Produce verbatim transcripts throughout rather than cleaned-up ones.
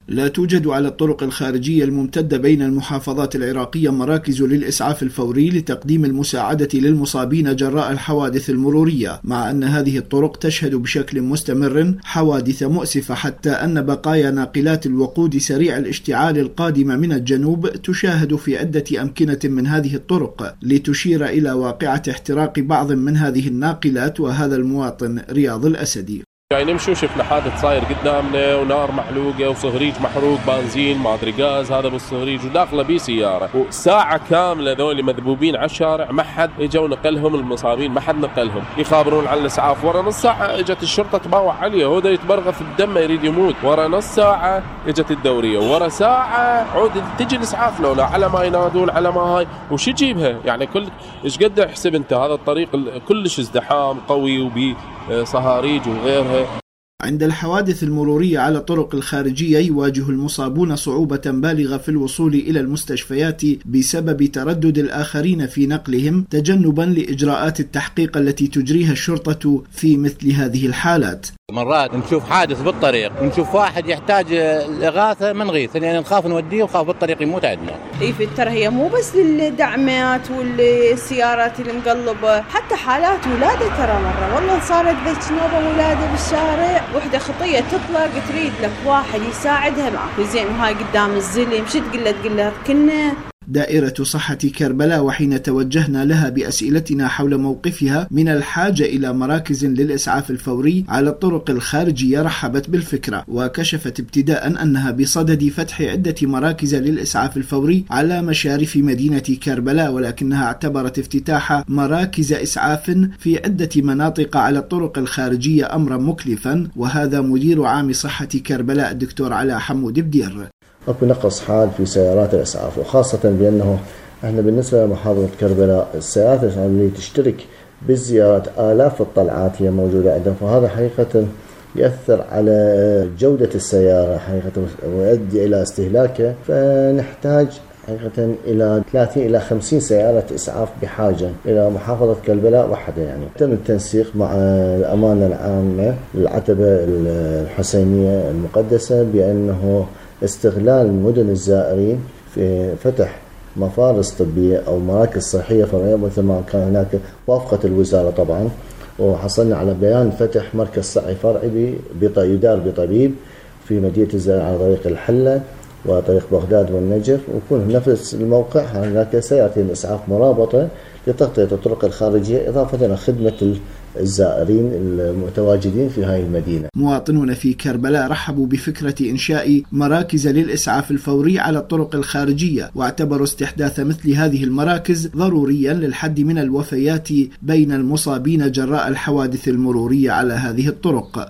لا توجد على الطرق الخارجية الممتدة بين المحافظات العراقية مراكز للإسعاف الفوري لتقديم المساعدة للمصابين جراء الحوادث المرورية، مع أن هذه الطرق تشهد بشكل مستمر حوادث مؤسفة، حتى أن بقايا ناقلات الوقود سريع الاشتعال القادمة من الجنوب تشاهد في عدة أمكنة من هذه الطرق، لتشير إلى واقعة احتراق بعض من هذه الناقلات. وهذا المواطن رياض الأسدي: يعني نمشي وشفنا حادث صاير قدامنا ونار محلوقه وصهريج محروق بنزين ما ادري غاز هذا بالصهريج وداخله بيه سياره، وساعه كامله ذول مذبوبين على الشارع ما حد اجوا نقلهم، المصابين ما حد نقلهم، يخابرون على الاسعاف. ورا نص ساعه اجت الشرطه تباوع عليه، هو يتبرغ في الدم يريد يموت. ورا نص ساعه اجت الدوريه، ورا ساعه عود تجي الاسعاف لولا على ما ينادون على ما هاي وش يجيبها. يعني كل ايش قد احسب انت هذا الطريق كلش ازدحام قوي وبي صهاريج وغيرها. عند الحوادث المرورية على الطرق الخارجية يواجه المصابون صعوبة بالغة في الوصول إلى المستشفيات بسبب تردد الآخرين في نقلهم، تجنبا لإجراءات التحقيق التي تجريها الشرطة في مثل هذه الحالات. مرات نشوف حادث بالطريق ونشوف واحد يحتاج الإغاثة ما نغيث، يعني نخاف نوديه ونخاف بالطريق يموت عندنا. اي ترى هي مو بس للدعمات والسيارات المقلبة، حتى حالات ولادة ترى مرة والله صارت ذيك نوبة ولادة بالشارع، وحدة خطية تطلق تريد لك واحد يساعدها معك زين، وهاي قدام الزلم شو تقول له تقول له كنا. دائرة صحة كربلاء وحين توجهنا لها بأسئلتنا حول موقفها من الحاجة إلى مراكز للإسعاف الفوري على الطرق الخارجية رحبت بالفكرة، وكشفت ابتداء أنها بصدد فتح عدة مراكز للإسعاف الفوري على مشارف مدينة كربلاء، ولكنها اعتبرت افتتاح مراكز إسعاف في عدة مناطق على الطرق الخارجية أمرا مكلفا. وهذا مدير عام صحة كربلاء الدكتور علاء حمود بدير: اكو نقص حاد في سيارات الاسعاف، وخاصه بانه احنا بالنسبه لمحافظه كربلاء السيارات الاسعاف اللي تشترك بالزيارات الاف الطلعات هي موجوده عندهم، فهذا حقيقه ياثر على جوده السياره حقيقه ويؤدي الى استهلاكها، فنحتاج حقيقة إلى ثلاثين إلى خمسين سيارة إسعاف بحاجة إلى محافظة كربلاء وحدة. يعني تم التنسيق مع الأمانة العامة للعتبة الحسينية المقدسة بأنه استغلال مدن الزائرين في فتح مفارس طبية أو مراكز صحية فرعية مثل ما كان هناك وافقت الوزارة طبعا، وحصلنا على بيان فتح مركز صحي فرعي يدار بطبيب في مدينة الزائر على طريق الحلة وطريق بغداد والنجف، ويكون نفس الموقع هناك سيارتين إسعاف مرابطة لتغطية الطرق الخارجية إضافة إلى خدمة الزائرين المتواجدين في هذه المدينة. مواطنون في كربلاء رحبوا بفكرة إنشاء مراكز للإسعاف الفوري على الطرق الخارجية، واعتبروا استحداث مثل هذه المراكز ضروريا للحد من الوفيات بين المصابين جراء الحوادث المرورية على هذه الطرق.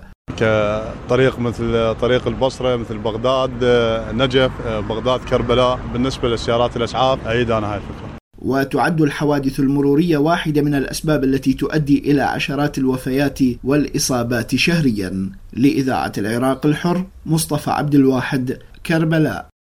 كطريق مثل طريق البصرة مثل بغداد نجف بغداد كربلاء، بالنسبة لسيارات الإسعاف أيد أنا هاي الفكرة. وتعد الحوادث المرورية واحدة من الأسباب التي تؤدي إلى عشرات الوفيات والإصابات شهريا. لإذاعة العراق الحر، مصطفى عبد الواحد، كربلاء.